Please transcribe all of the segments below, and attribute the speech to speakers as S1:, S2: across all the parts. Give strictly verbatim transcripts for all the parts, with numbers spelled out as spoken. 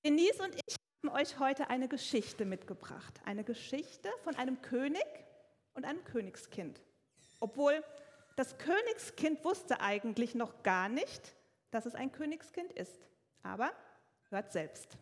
S1: Denise und ich haben euch heute eine Geschichte mitgebracht. Eine Geschichte von einem König und einem Königskind. Obwohl das Königskind wusste eigentlich noch gar nicht, dass es ein Königskind ist. Aber hört selbst.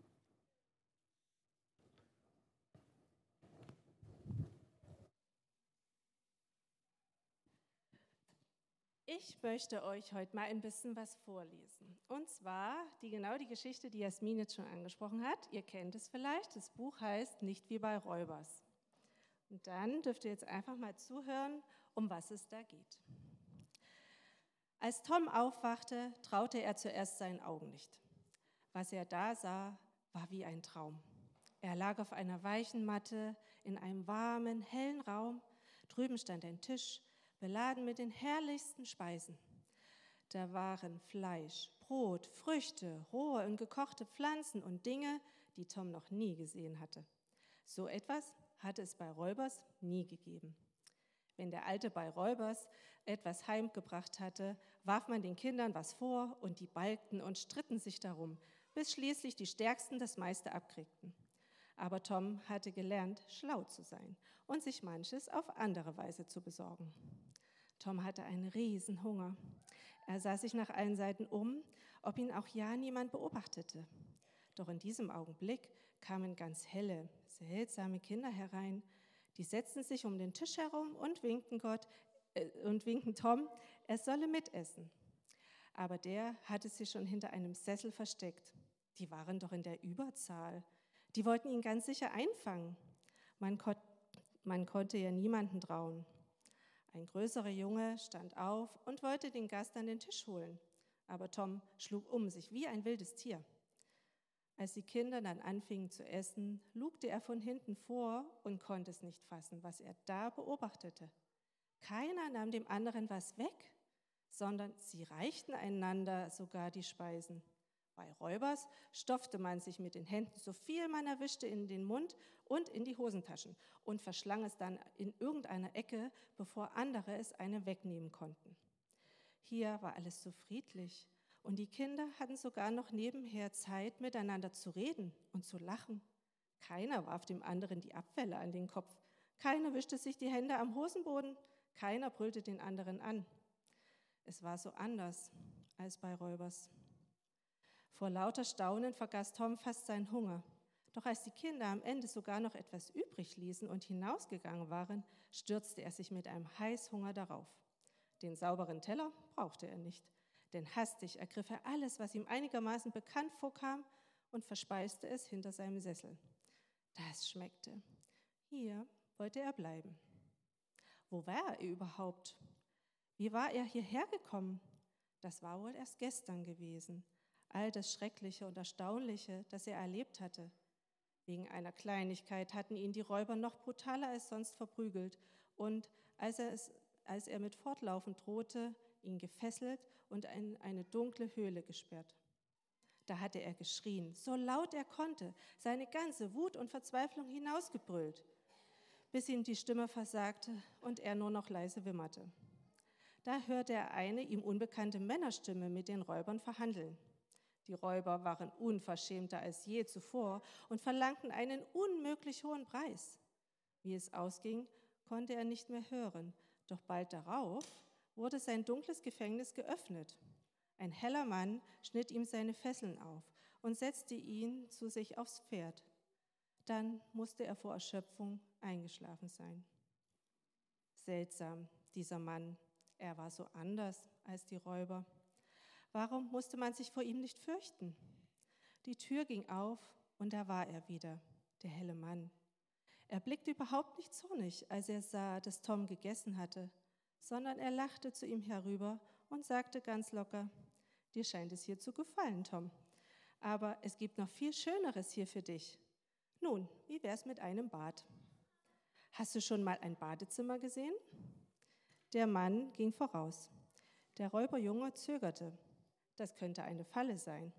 S2: Ich möchte euch heute mal ein bisschen was vorlesen. Und zwar die, genau die Geschichte, die Jasmin jetzt schon angesprochen hat. Ihr kennt es vielleicht. Das Buch heißt Nicht wie bei Räubers. Und dann dürft ihr jetzt einfach mal zuhören, um was es da geht. Als Tom aufwachte, traute er zuerst seinen Augen nicht. Was er da sah, war wie ein Traum. Er lag auf einer weichen Matte in einem warmen, hellen Raum. Drüben stand ein Tisch, beladen mit den herrlichsten Speisen. Da waren Fleisch, Brot, Früchte, rohe und gekochte Pflanzen und Dinge, die Tom noch nie gesehen hatte. So etwas hatte es bei Räubers nie gegeben. Wenn der Alte bei Räubers etwas heimgebracht hatte, warf man den Kindern was vor und die balgten und stritten sich darum, bis schließlich die Stärksten das meiste abkriegten. Aber Tom hatte gelernt, schlau zu sein und sich manches auf andere Weise zu besorgen. Tom hatte einen riesen Hunger. Er sah sich nach allen Seiten um, ob ihn auch ja niemand beobachtete. Doch in diesem Augenblick kamen ganz helle, seltsame Kinder herein. Die setzten sich um den Tisch herum und winkten Gott äh, und winkten Tom, er solle mitessen. Aber der hatte sich schon hinter einem Sessel versteckt. Die waren doch in der Überzahl. Die wollten ihn ganz sicher einfangen. Man, kon- man konnte ja niemanden trauen. Ein größerer Junge stand auf und wollte den Gast an den Tisch holen. Aber Tom schlug um sich wie ein wildes Tier. Als die Kinder dann anfingen zu essen, lugte er von hinten vor und konnte es nicht fassen, was er da beobachtete. Keiner nahm dem anderen was weg, sondern sie reichten einander sogar die Speisen. Bei Räubers stopfte man sich mit den Händen so viel man erwischte in den Mund und in die Hosentaschen und verschlang es dann in irgendeiner Ecke, bevor andere es einem wegnehmen konnten. Hier war alles so friedlich und die Kinder hatten sogar noch nebenher Zeit, miteinander zu reden und zu lachen. Keiner warf dem anderen die Abfälle an den Kopf, keiner wischte sich die Hände am Hosenboden, keiner brüllte den anderen an. Es war so anders als bei Räubers. Vor lauter Staunen vergaß Tom fast seinen Hunger. Doch als die Kinder am Ende sogar noch etwas übrig ließen und hinausgegangen waren, stürzte er sich mit einem Heißhunger darauf. Den sauberen Teller brauchte er nicht, denn hastig ergriff er alles, was ihm einigermaßen bekannt vorkam, und verspeiste es hinter seinem Sessel. Das schmeckte. Hier wollte er bleiben. Wo war er überhaupt? Wie war er hierher gekommen? Das war wohl erst gestern gewesen. All das Schreckliche und Erstaunliche, das er erlebt hatte. Wegen einer Kleinigkeit hatten ihn die Räuber noch brutaler als sonst verprügelt und als er, es, als er mit Fortlaufen drohte, ihn gefesselt und in eine dunkle Höhle gesperrt. Da hatte er geschrien, so laut er konnte, seine ganze Wut und Verzweiflung hinausgebrüllt, bis ihm die Stimme versagte und er nur noch leise wimmerte. Da hörte er eine ihm unbekannte Männerstimme mit den Räubern verhandeln. Die Räuber waren unverschämter als je zuvor und verlangten einen unmöglich hohen Preis. Wie es ausging, konnte er nicht mehr hören, doch bald darauf wurde sein dunkles Gefängnis geöffnet. Ein heller Mann schnitt ihm seine Fesseln auf und setzte ihn zu sich aufs Pferd. Dann musste er vor Erschöpfung eingeschlafen sein. Seltsam, dieser Mann, er war so anders als die Räuber. Warum musste man sich vor ihm nicht fürchten? Die Tür ging auf und da war er wieder, der helle Mann. Er blickte überhaupt nicht zornig, als er sah, dass Tom gegessen hatte, sondern er lachte zu ihm herüber und sagte ganz locker, dir scheint es hier zu gefallen, Tom, aber es gibt noch viel Schöneres hier für dich. Nun, wie wär's mit einem Bad? Hast du schon mal ein Badezimmer gesehen? Der Mann ging voraus. Der Räuberjunge zögerte. Das könnte eine Falle sein.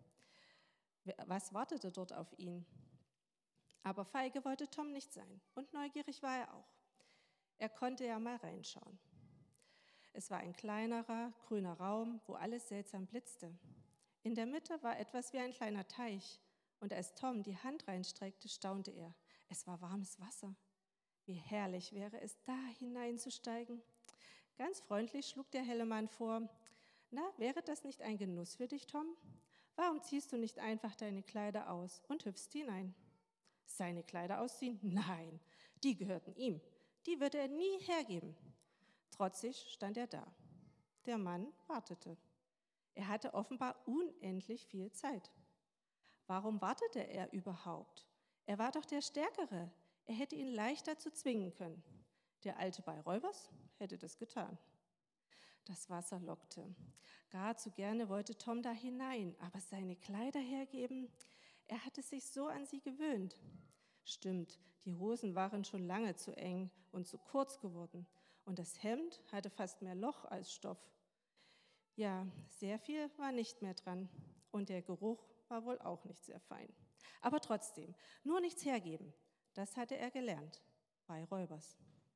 S2: Was wartete dort auf ihn? Aber feige wollte Tom nicht sein und neugierig war er auch. Er konnte ja mal reinschauen. Es war ein kleinerer, grüner Raum, wo alles seltsam blitzte. In der Mitte war etwas wie ein kleiner Teich Und als Tom die Hand reinstreckte, staunte er. Es war warmes Wasser. Wie herrlich wäre es, da hineinzusteigen. Ganz freundlich schlug der helle Mann vor, na, wäre das nicht ein Genuss für dich, Tom? Warum ziehst du nicht einfach deine Kleider aus und hüpfst hinein? Seine Kleider ausziehen? Nein, die gehörten ihm. Die würde er nie hergeben. Trotzig stand er da. Der Mann wartete. Er hatte offenbar unendlich viel Zeit. Warum wartete er überhaupt? Er war doch der Stärkere. Er hätte ihn leicht dazu zwingen können. Der Alte bei Räubers hätte das getan. Das Wasser lockte. Gar zu gerne wollte Tom da hinein, aber seine Kleider hergeben, er hatte sich so an sie gewöhnt. Stimmt, die Hosen waren schon lange zu eng und zu kurz geworden und das Hemd hatte fast mehr Loch als Stoff. Ja, sehr viel war nicht mehr dran und der Geruch war wohl auch nicht sehr fein. Aber trotzdem, nur nichts hergeben, das hatte er gelernt bei Räubers.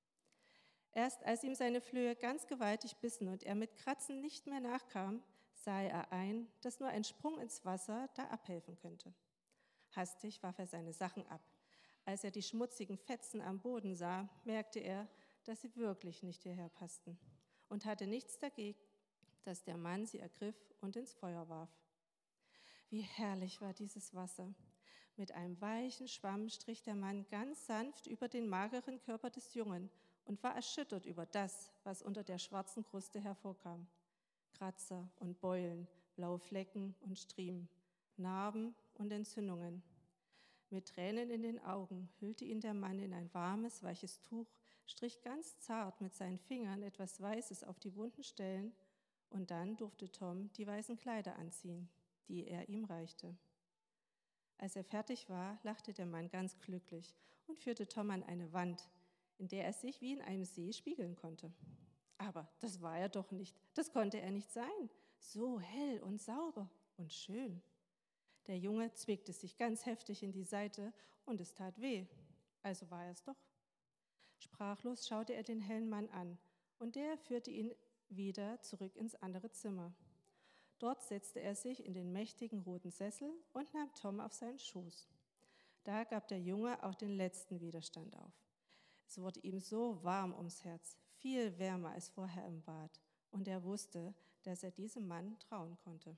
S2: Erst als ihm seine Flöhe ganz gewaltig bissen und er mit Kratzen nicht mehr nachkam, sah er ein, dass nur ein Sprung ins Wasser da abhelfen könnte. Hastig warf er seine Sachen ab. Als er die schmutzigen Fetzen am Boden sah, merkte er, dass sie wirklich nicht hierher passten und hatte nichts dagegen, dass der Mann sie ergriff und ins Feuer warf. Wie herrlich war dieses Wasser. Mit einem weichen Schwamm strich der Mann ganz sanft über den mageren Körper des Jungen und war erschüttert über das, was unter der schwarzen Kruste hervorkam. Kratzer und Beulen, blaue Flecken und Striemen, Narben und Entzündungen. Mit Tränen in den Augen hüllte ihn der Mann in ein warmes, weiches Tuch, strich ganz zart mit seinen Fingern etwas Weißes auf die wunden Stellen und dann durfte Tom die weißen Kleider anziehen, die er ihm reichte. Als er fertig war, lachte der Mann ganz glücklich und führte Tom an eine Wand, in der er sich wie in einem See spiegeln konnte. Aber das war er doch nicht, das konnte er nicht sein, so hell und sauber und schön. Der Junge zwickte sich ganz heftig in die Seite und es tat weh, also war er es doch. Sprachlos schaute er den hellen Mann an und der führte ihn wieder zurück ins andere Zimmer. Dort setzte er sich in den mächtigen roten Sessel und nahm Tom auf seinen Schoß. Da gab der Junge auch den letzten Widerstand auf. Es wurde ihm so warm ums Herz, viel wärmer als vorher im Bad, und er wusste, dass er diesem Mann trauen konnte.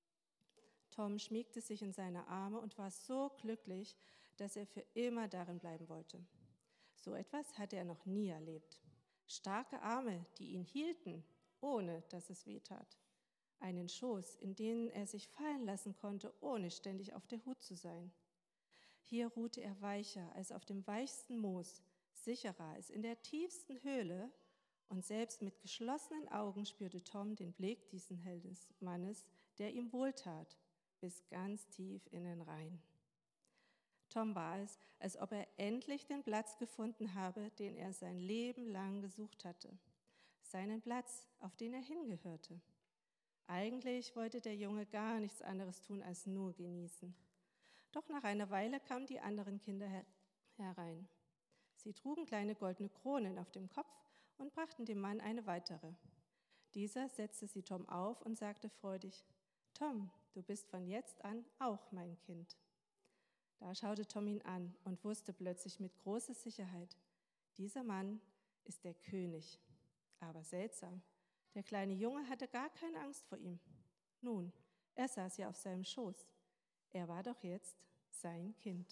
S2: Tom schmiegte sich in seine Arme und war so glücklich, dass er für immer darin bleiben wollte. So etwas hatte er noch nie erlebt. Starke Arme, die ihn hielten, ohne dass es weh tat. Einen Schoß, in den er sich fallen lassen konnte, ohne ständig auf der Hut zu sein. Hier ruhte er weicher als auf dem weichsten Moos, sicherer als in der tiefsten Höhle, und selbst mit geschlossenen Augen spürte Tom den Blick dieses hellen Mannes, der ihm wohltat, bis ganz tief in den Rein. Tom war es, als ob er endlich den Platz gefunden habe, den er sein Leben lang gesucht hatte. Seinen Platz, auf den er hingehörte. Eigentlich wollte der Junge gar nichts anderes tun, als nur genießen. Doch nach einer Weile kamen die anderen Kinder her- herein. Sie trugen kleine goldene Kronen auf dem Kopf und brachten dem Mann eine weitere. Dieser setzte sie Tom auf und sagte freudig: Tom, du bist von jetzt an auch mein Kind. Da schaute Tom ihn an und wusste plötzlich mit großer Sicherheit: Dieser Mann ist der König. Aber seltsam, der kleine Junge hatte gar keine Angst vor ihm. Nun, er saß ja auf seinem Schoß. Er war doch jetzt sein Kind.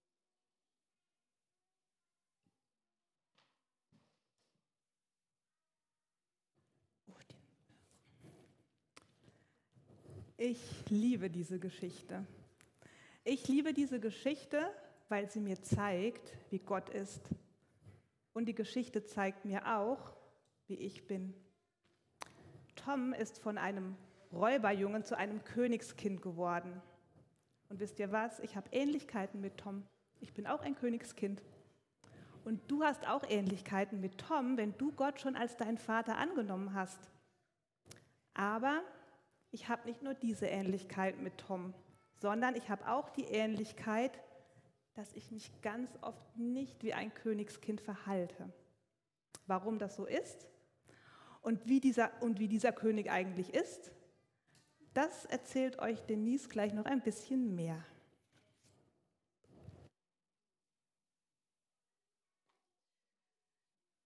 S1: Ich liebe diese Geschichte. Ich liebe diese Geschichte, weil sie mir zeigt, wie Gott ist. Und die Geschichte zeigt mir auch, wie ich bin. Tom ist von einem Räuberjungen zu einem Königskind geworden. Und wisst ihr was? Ich habe Ähnlichkeiten mit Tom. Ich bin auch ein Königskind. Und du hast auch Ähnlichkeiten mit Tom, wenn du Gott schon als deinen Vater angenommen hast. Aber ich habe nicht nur diese Ähnlichkeit mit Tom, sondern ich habe auch die Ähnlichkeit, dass ich mich ganz oft nicht wie ein Königskind verhalte. Warum das so ist und wie dieser, und wie dieser König eigentlich ist, das erzählt euch Denise gleich noch ein bisschen mehr.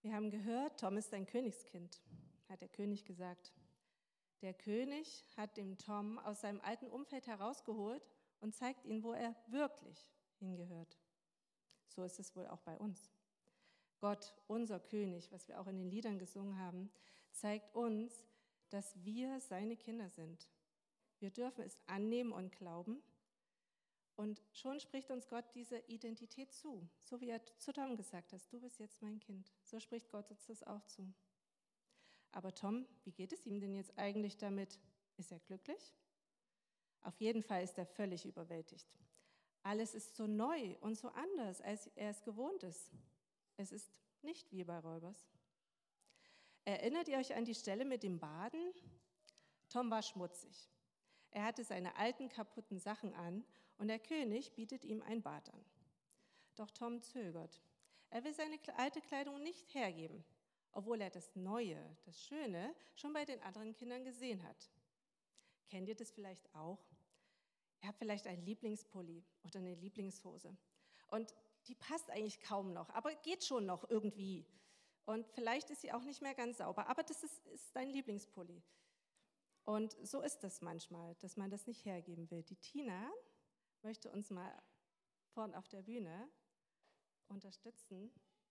S2: Wir haben gehört, Tom ist ein Königskind, hat der König gesagt. Der König hat den Tom aus seinem alten Umfeld herausgeholt und zeigt ihm, wo er wirklich hingehört. So ist es wohl auch bei uns. Gott, unser König, was wir auch in den Liedern gesungen haben, zeigt uns, dass wir seine Kinder sind. Wir dürfen es annehmen und glauben. Und schon spricht uns Gott diese Identität zu. So wie er zu Tom gesagt hat, du bist jetzt mein Kind. So spricht Gott uns das auch zu. Aber Tom, wie geht es ihm denn jetzt eigentlich damit? Ist er glücklich? Auf jeden Fall ist er völlig überwältigt. Alles ist so neu und so anders, als er es gewohnt ist. Es ist nicht wie bei Räubers. Erinnert ihr euch an die Stelle mit dem Baden? Tom war schmutzig. Er hatte seine alten, kaputten Sachen an und der König bietet ihm ein Bad an. Doch Tom zögert. Er will seine alte Kleidung nicht hergeben, obwohl er das Neue, das Schöne schon bei den anderen Kindern gesehen hat. Kennt ihr das vielleicht auch? Ihr habt vielleicht einen Lieblingspulli oder eine Lieblingshose und die passt eigentlich kaum noch, aber geht schon noch irgendwie. Und vielleicht ist sie auch nicht mehr ganz sauber, aber das ist, ist dein Lieblingspulli. Und so ist das manchmal, dass man das nicht hergeben will. Die Tina möchte uns mal vorn auf der Bühne unterstützen.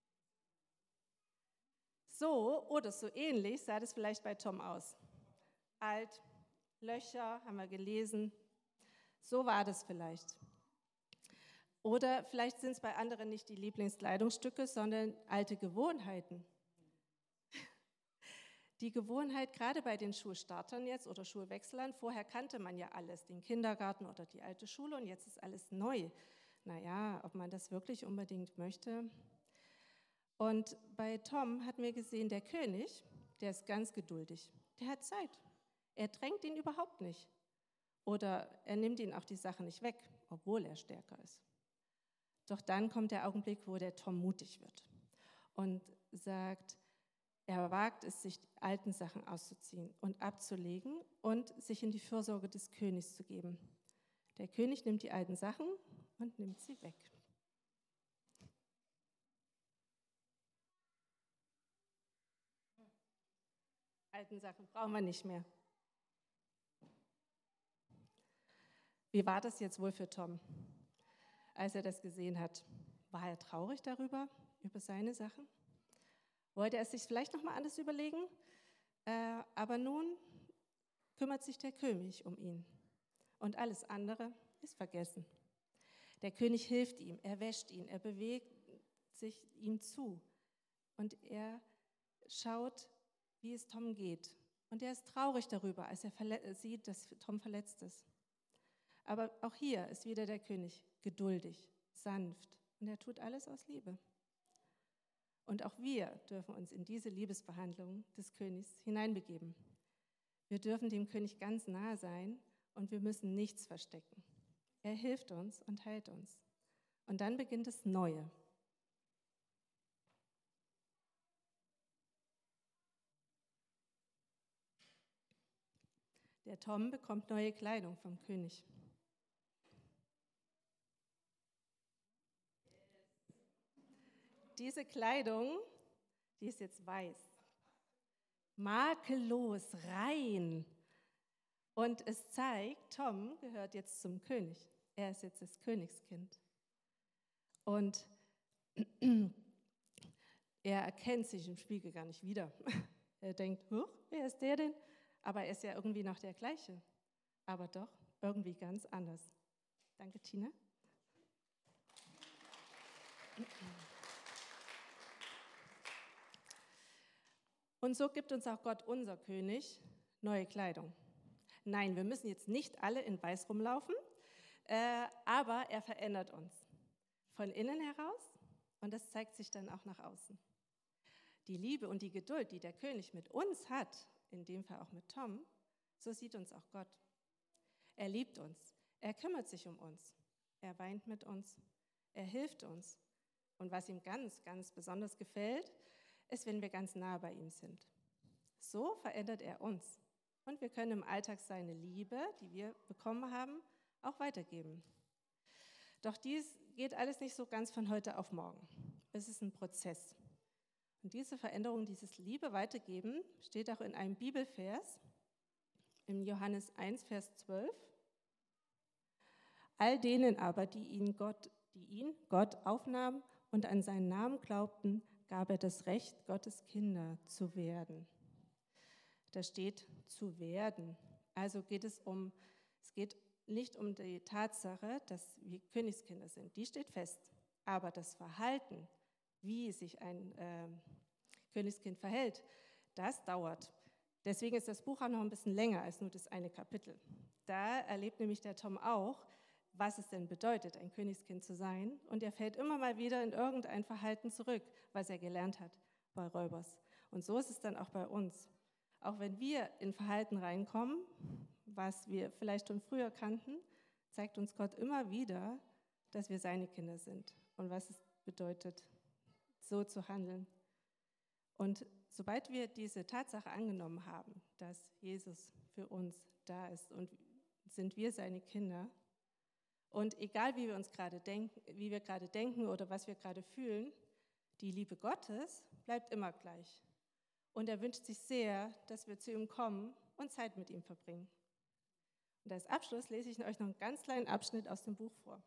S2: So oder so ähnlich sah das vielleicht bei Tom aus. Alt, Löcher, haben wir gelesen. So war das vielleicht. Oder vielleicht sind es bei anderen nicht die Lieblingskleidungsstücke, sondern alte Gewohnheiten. Die Gewohnheit, gerade bei den Schulstartern jetzt oder Schulwechselern, vorher kannte man ja alles, den Kindergarten oder die alte Schule und jetzt ist alles neu. Naja, ob man das wirklich unbedingt möchte. Und bei Tom hatten wir gesehen, der König, der ist ganz geduldig, der hat Zeit. Er drängt ihn überhaupt nicht. Oder er nimmt ihn auch die Sachen nicht weg, obwohl er stärker ist. Doch dann kommt der Augenblick, wo der Tom mutig wird und sagt, er wagt es, sich die alten Sachen auszuziehen und abzulegen und sich in die Fürsorge des Königs zu geben. Der König nimmt die alten Sachen und nimmt sie weg. Alten Sachen brauchen wir nicht mehr. Wie war das jetzt wohl für Tom, als er das gesehen hat? War er traurig darüber, über seine Sachen? Wollte er es sich vielleicht nochmal anders überlegen? Äh, aber nun kümmert sich der König um ihn und alles andere ist vergessen. Der König hilft ihm, er wäscht ihn, er bewegt sich ihm zu und er schaut, wie es Tom geht. Und er ist traurig darüber, als er verle- sieht, dass Tom verletzt ist. Aber auch hier ist wieder der König geduldig, sanft und er tut alles aus Liebe. Und auch wir dürfen uns in diese Liebesbehandlung des Königs hineinbegeben. Wir dürfen dem König ganz nahe sein und wir müssen nichts verstecken. Er hilft uns und heilt uns. Und dann beginnt das Neue. Der Tom bekommt neue Kleidung vom König. Diese Kleidung, die ist jetzt weiß, makellos, rein. Und es zeigt, Tom gehört jetzt zum König. Er ist jetzt das Königskind. Und er erkennt sich im Spiegel gar nicht wieder. Er denkt, huch, wer ist der denn? Aber er ist ja irgendwie noch der gleiche. Aber doch irgendwie ganz anders. Danke, Tina. Und so gibt uns auch Gott, unser König, neue Kleidung. Nein, wir müssen jetzt nicht alle in Weiß rumlaufen, äh, aber er verändert uns von innen heraus und das zeigt sich dann auch nach außen. Die Liebe und die Geduld, die der König mit uns hat, in dem Fall auch mit Tom, so sieht uns auch Gott. Er liebt uns, er kümmert sich um uns, er weint mit uns, er hilft uns. Und was ihm ganz, ganz besonders gefällt, ist, wenn wir ganz nah bei ihm sind. So verändert er uns. Und wir können im Alltag seine Liebe, die wir bekommen haben, auch weitergeben. Doch dies geht alles nicht so ganz von heute auf morgen. Es ist ein Prozess. Und diese Veränderung, dieses Liebe weitergeben, steht auch in einem Bibelvers, in Johannes eins, Vers zwölf. All denen aber, die ihn Gott, die ihn, Gott, aufnahmen und an seinen Namen glaubten, gab er das Recht, Gottes Kinder zu werden. Da steht zu werden. Also geht es um, es geht nicht um die Tatsache, dass wir Königskinder sind. Die steht fest. Aber das Verhalten, wie sich ein äh, Königskind verhält, das dauert. Deswegen ist das Buch auch noch ein bisschen länger als nur das eine Kapitel. Da erlebt nämlich der Tom auch, was es denn bedeutet, ein Königskind zu sein. Und er fällt immer mal wieder in irgendein Verhalten zurück, was er gelernt hat bei Räubers. Und so ist es dann auch bei uns. Auch wenn wir in Verhalten reinkommen, was wir vielleicht schon früher kannten, zeigt uns Gott immer wieder, dass wir seine Kinder sind und was es bedeutet, so zu handeln. Und sobald wir diese Tatsache angenommen haben, dass Jesus für uns da ist und sind wir seine Kinder, und egal wie wir uns gerade denken, wie wir gerade denken oder was wir gerade fühlen, die Liebe Gottes bleibt immer gleich. Und er wünscht sich sehr, dass wir zu ihm kommen und Zeit mit ihm verbringen. Und als Abschluss lese ich euch noch einen ganz kleinen Abschnitt aus dem Buch vor.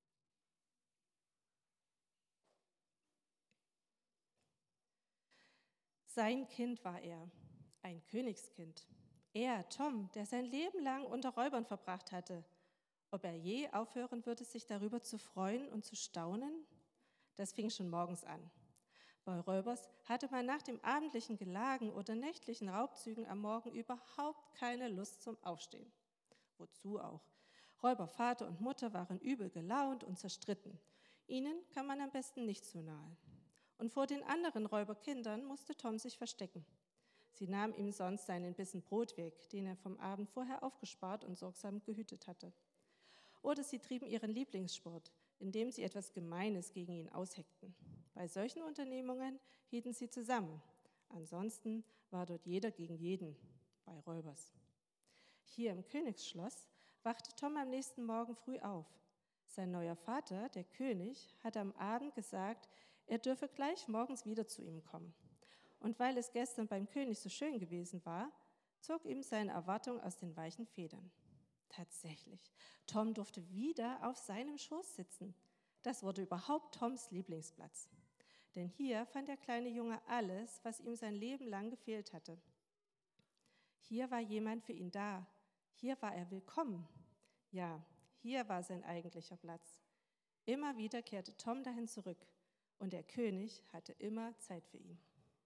S2: Sein Kind war er, ein Königskind. Er, Tom, der sein Leben lang unter Räubern verbracht hatte. Ob er je aufhören würde, sich darüber zu freuen und zu staunen? Das fing schon morgens an. Bei Räubers hatte man nach dem abendlichen Gelagen oder nächtlichen Raubzügen am Morgen überhaupt keine Lust zum Aufstehen. Wozu auch? Räubervater und Mutter waren übel gelaunt und zerstritten. Ihnen kam man am besten nicht so nahe. Und vor den anderen Räuberkindern musste Tom sich verstecken. Sie nahmen ihm sonst seinen Bissen Brot weg, den er vom Abend vorher aufgespart und sorgsam gehütet hatte. Oder sie trieben ihren Lieblingssport, indem sie etwas Gemeines gegen ihn ausheckten. Bei solchen Unternehmungen hielten sie zusammen. Ansonsten war dort jeder gegen jeden, bei Räubers. Hier im Königsschloss wachte Tom am nächsten Morgen früh auf. Sein neuer Vater, der König, hatte am Abend gesagt, er dürfe gleich morgens wieder zu ihm kommen. Und weil es gestern beim König so schön gewesen war, zog ihm seine Erwartung aus den weichen Federn. Tatsächlich, Tom durfte wieder auf seinem Schoß sitzen. Das wurde überhaupt Toms Lieblingsplatz. Denn hier fand der kleine Junge alles, was ihm sein Leben lang gefehlt hatte. Hier war jemand für ihn da. Hier war er willkommen. Ja, hier war sein eigentlicher Platz. Immer wieder kehrte Tom dahin zurück. Und der König hatte immer Zeit für ihn.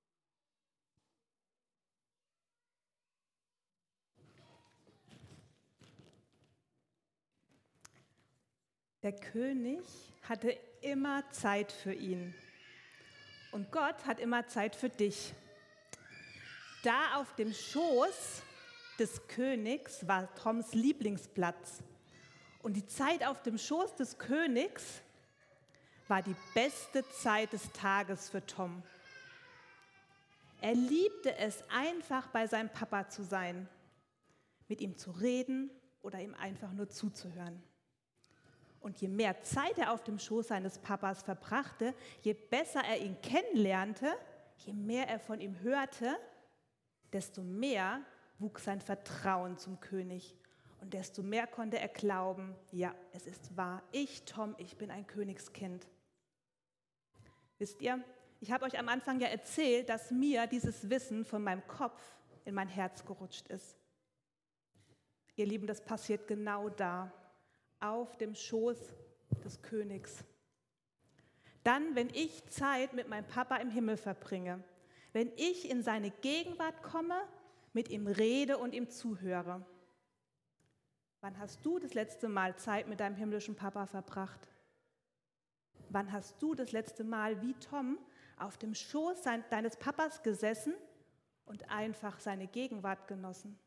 S1: Der König hatte immer Zeit für ihn. Und Gott hat immer Zeit für dich. Da auf dem Schoß des Königs war Toms Lieblingsplatz. Und die Zeit auf dem Schoß des Königs war die beste Zeit des Tages für Tom. Er liebte es einfach, bei seinem Papa zu sein, mit ihm zu reden oder ihm einfach nur zuzuhören. Und je mehr Zeit er auf dem Schoß seines Papas verbrachte, je besser er ihn kennenlernte, je mehr er von ihm hörte, desto mehr wuchs sein Vertrauen zum König. Und desto mehr konnte er glauben, ja, es ist wahr, ich, Tom, ich bin ein Königskind. Wisst ihr, ich habe euch am Anfang ja erzählt, dass mir dieses Wissen von meinem Kopf in mein Herz gerutscht ist. Ihr Lieben, das passiert genau da, auf dem Schoß des Königs. Dann, wenn ich Zeit mit meinem Papa im Himmel verbringe, wenn ich in seine Gegenwart komme, mit ihm rede und ihm zuhöre. Wann hast du das letzte Mal Zeit mit deinem himmlischen Papa verbracht? Wann hast du das letzte Mal wie Tom auf dem Schoß deines Papas gesessen und einfach seine Gegenwart genossen?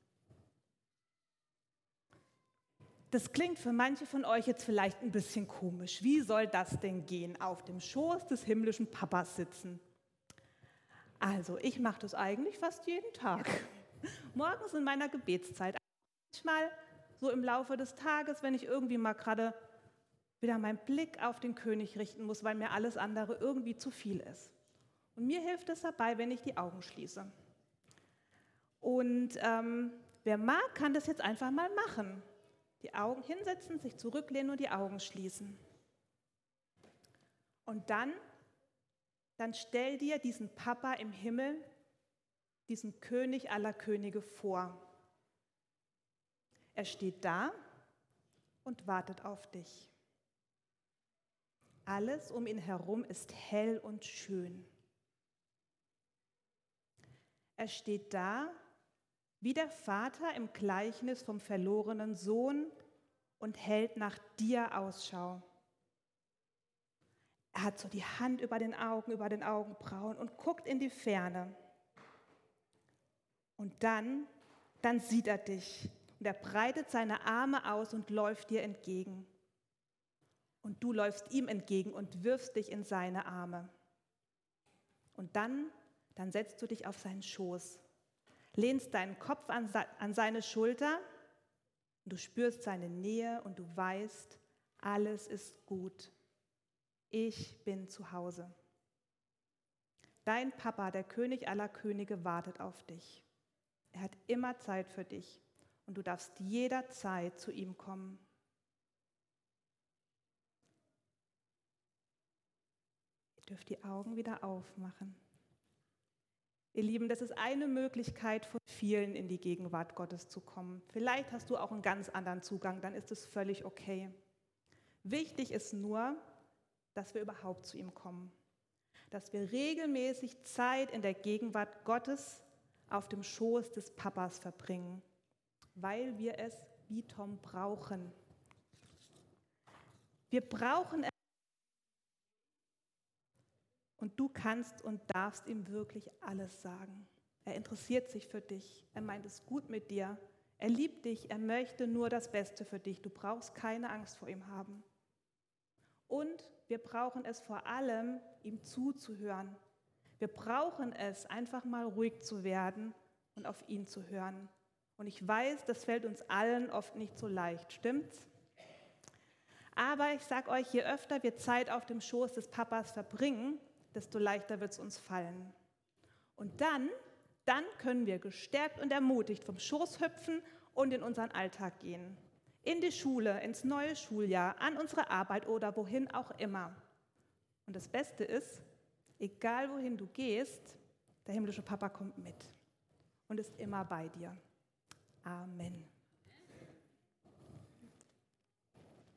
S1: Das klingt für manche von euch jetzt vielleicht ein bisschen komisch. Wie soll das denn gehen, auf dem Schoß des himmlischen Papas sitzen? Also, ich mache das eigentlich fast jeden Tag. Morgens in meiner Gebetszeit. Manchmal so im Laufe des Tages, wenn ich irgendwie mal gerade wieder meinen Blick auf den König richten muss, weil mir alles andere irgendwie zu viel ist. Und mir hilft es dabei, wenn ich die Augen schließe. Und ähm, wer mag, kann das jetzt einfach mal machen. Die Augen hinsetzen, sich zurücklehnen und die Augen schließen. Und dann, dann stell dir diesen Papa im Himmel, diesen König aller Könige vor. Er steht da und wartet auf dich. Alles um ihn herum ist hell und schön. Er steht da wie der Vater im Gleichnis vom verlorenen Sohn und hält nach dir Ausschau. Er hat so die Hand über den Augen, über den Augenbrauen und guckt in die Ferne. Und dann, dann sieht er dich und er breitet seine Arme aus und läuft dir entgegen. Und du läufst ihm entgegen und wirfst dich in seine Arme. Und dann, dann setzt du dich auf seinen Schoß, lehnst deinen Kopf an, an seine Schulter und du spürst seine Nähe und du weißt, alles ist gut. Ich bin zu Hause. Dein Papa, der König aller Könige, wartet auf dich. Er hat immer Zeit für dich und du darfst jederzeit zu ihm kommen. Ihr dürft die Augen wieder aufmachen. Ihr Lieben, das ist eine Möglichkeit von vielen, in die Gegenwart Gottes zu kommen. Vielleicht hast du auch einen ganz anderen Zugang, dann ist es völlig okay. Wichtig ist nur, dass wir überhaupt zu ihm kommen. Dass wir regelmäßig Zeit in der Gegenwart Gottes auf dem Schoß des Papas verbringen, weil wir es wie Tom brauchen. Wir brauchen es. Und du kannst und darfst ihm wirklich alles sagen. Er interessiert sich für dich. Er meint es gut mit dir. Er liebt dich. Er möchte nur das Beste für dich. Du brauchst keine Angst vor ihm haben. Und wir brauchen es vor allem, ihm zuzuhören. Wir brauchen es, einfach mal ruhig zu werden und auf ihn zu hören. Und ich weiß, das fällt uns allen oft nicht so leicht, stimmt's? Aber ich sage euch, je öfter wir Zeit auf dem Schoß des Papas verbringen, desto leichter wird es uns fallen. Und dann, dann können wir gestärkt und ermutigt vom Schoß hüpfen und in unseren Alltag gehen. In die Schule, ins neue Schuljahr, an unsere Arbeit oder wohin auch immer. Und das Beste ist, egal wohin du gehst, der himmlische Papa kommt mit und ist immer bei dir. Amen.